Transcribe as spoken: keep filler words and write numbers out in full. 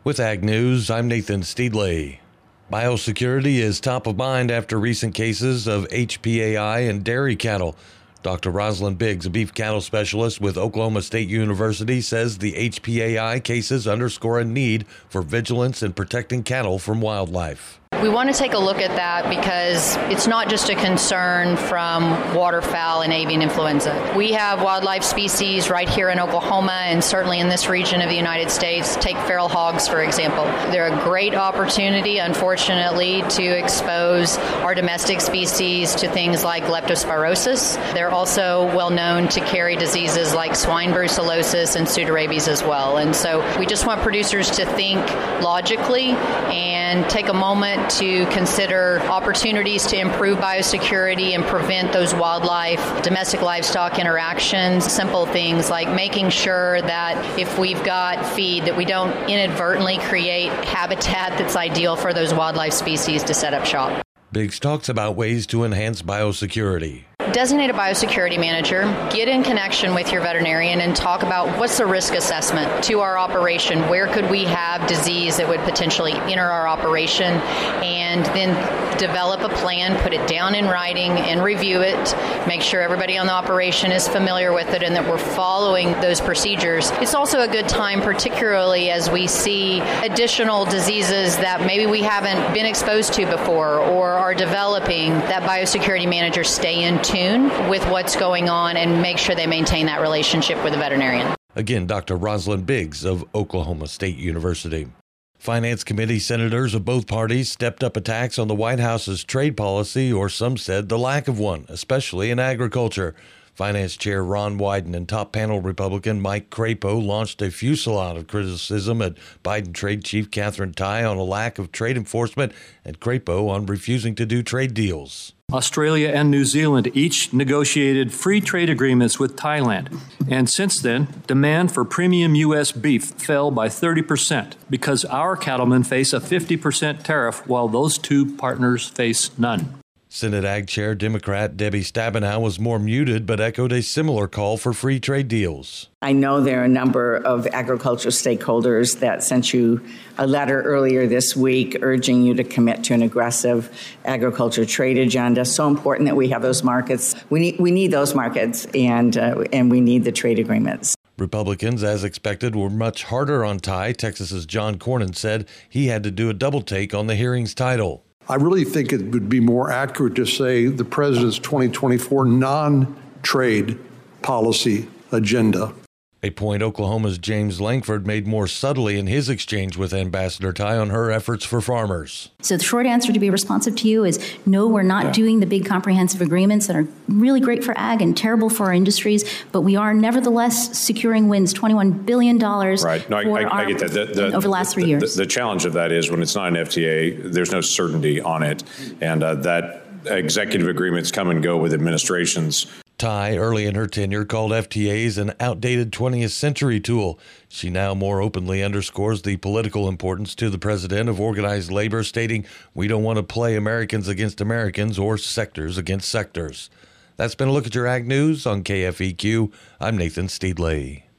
With Ag News, I'm Nathan Steedley. Biosecurity is top of mind after recent cases of H P A I in dairy cattle. Doctor Rosalind Biggs, a beef cattle specialist with Oklahoma State University, says the H P A I cases underscore a need for vigilance in protecting cattle from wildlife. We want to take a look at that because it's not just a concern from waterfowl and avian influenza. We have wildlife species right here in Oklahoma and certainly in this region of the United States. Take feral hogs, for example. They're a great opportunity, unfortunately, to expose our domestic species to things like leptospirosis. They're also well known to carry diseases like swine brucellosis and pseudorabies as well. And so we just want producers to think logically and take a moment to consider opportunities to improve biosecurity and prevent those wildlife, domestic livestock interactions. Simple things like making sure that if we've got feed, that we don't inadvertently create habitat that's ideal for those wildlife species to set up shop. Biggs talks about ways to enhance biosecurity. Designate a biosecurity manager, get in connection with your veterinarian and talk about what's the risk assessment to our operation, where could we have disease that would potentially enter our operation, and then develop a plan, put it down in writing and review it, make sure everybody on the operation is familiar with it and that we're following those procedures. It's also a good time, particularly as we see additional diseases that maybe we haven't been exposed to before or are developing, that biosecurity managers stay in tune with what's going on and make sure they maintain that relationship with the veterinarian. Again, Doctor Rosalind Biggs of Oklahoma State University. Finance Committee senators of both parties stepped up attacks on the White House's trade policy, or some said the lack of one, especially in agriculture. Finance Chair Ron Wyden and top panel Republican Mike Crapo launched a fusillade of criticism at Biden Trade Chief Katherine Tai on a lack of trade enforcement and Crapo on refusing to do trade deals. Australia and New Zealand each negotiated free trade agreements with Thailand. And since then, demand for premium U S beef fell by thirty percent because our cattlemen face a fifty percent tariff while those two partners face none. Senate Ag Chair Democrat Debbie Stabenow was more muted but echoed a similar call for free trade deals. I know there are a number of agriculture stakeholders that sent you a letter earlier this week urging you to commit to an aggressive agriculture trade agenda. So important that we have those markets. We need we need those markets and uh, and we need the trade agreements. Republicans, as expected, were much harder on Tai. Texas's John Cornyn said he had to do a double take on the hearing's title. I really think it would be more accurate to say the president's twenty twenty-four non-trade policy agenda. A point Oklahoma's James Langford made more subtly in his exchange with Ambassador Tai on her efforts for farmers. So the short answer, to be responsive to you, is no, we're not yeah. doing the big comprehensive agreements that are really great for ag and terrible for our industries, but we are nevertheless securing wins, twenty-one billion dollars right. no, for I, I, our, I get that. The, the, over the last three the, years. The, the challenge of that is when it's not an F T A, there's no certainty on it, and uh, that executive agreements come and go with administrations. Tai, early in her tenure, called F T As an outdated twentieth century tool. She now more openly underscores the political importance to the president of organized labor, stating, "We don't want to play Americans against Americans or sectors against sectors." That's been a look at your Ag News on K F E Q. I'm Nathan Steedley.